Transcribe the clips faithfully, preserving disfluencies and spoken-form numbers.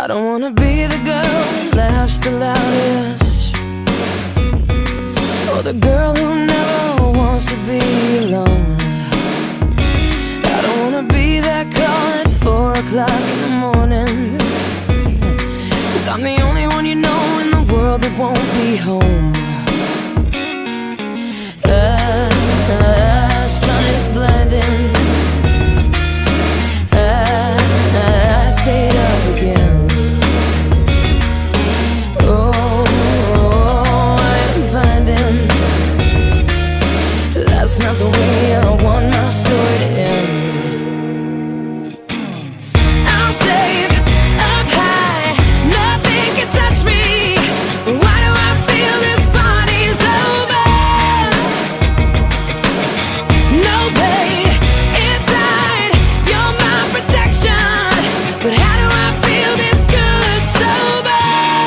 I don't wanna be the girl that laughs the loudest, or the girl who never wants to be alone. I don't wanna be that call at four o'clock in the morning, 'cause I'm the only one you know in the world that won't be home. The sun is blinding, I, I stayed up again. That's not the way I want my story to end. I'm safe up high, nothing can touch me. Why do I feel this party's over? No pain inside, you're my protection. But how do I feel this good sober?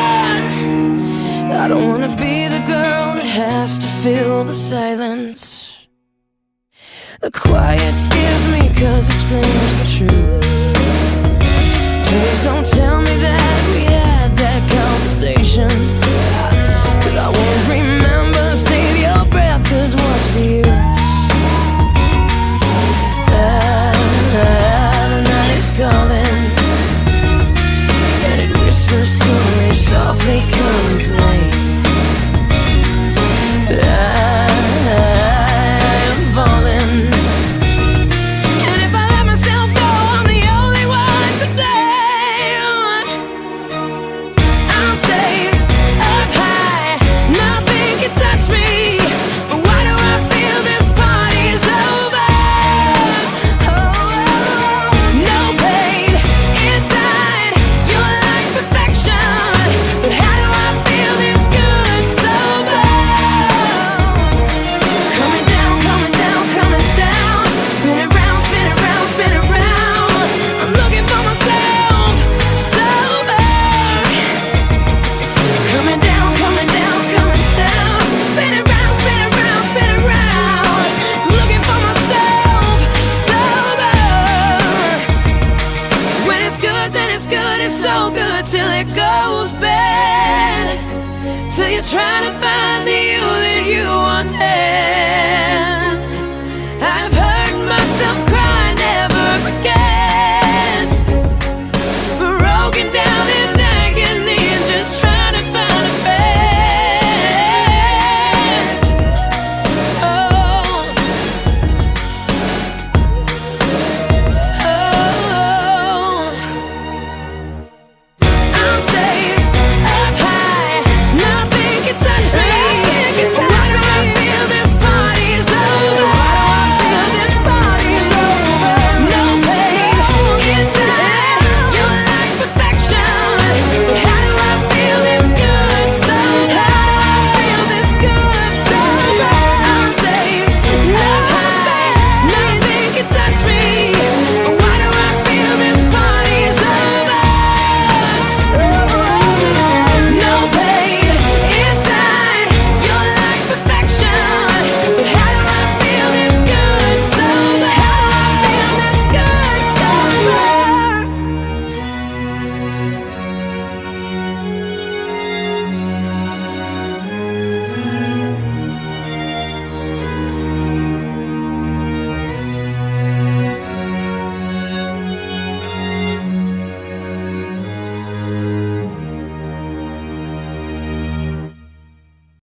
I don't wanna be the girl that has to fill the silence. The quiet scares me 'cause it screams the truth. Please don't tell me that we had that conversation, 'cause I won't remember. Save your breath, 'cause what's the use? Ah, the night is calling, and it whispers to me softly, come and play. But I, I am falling. Till it goes bad, till you're trying to find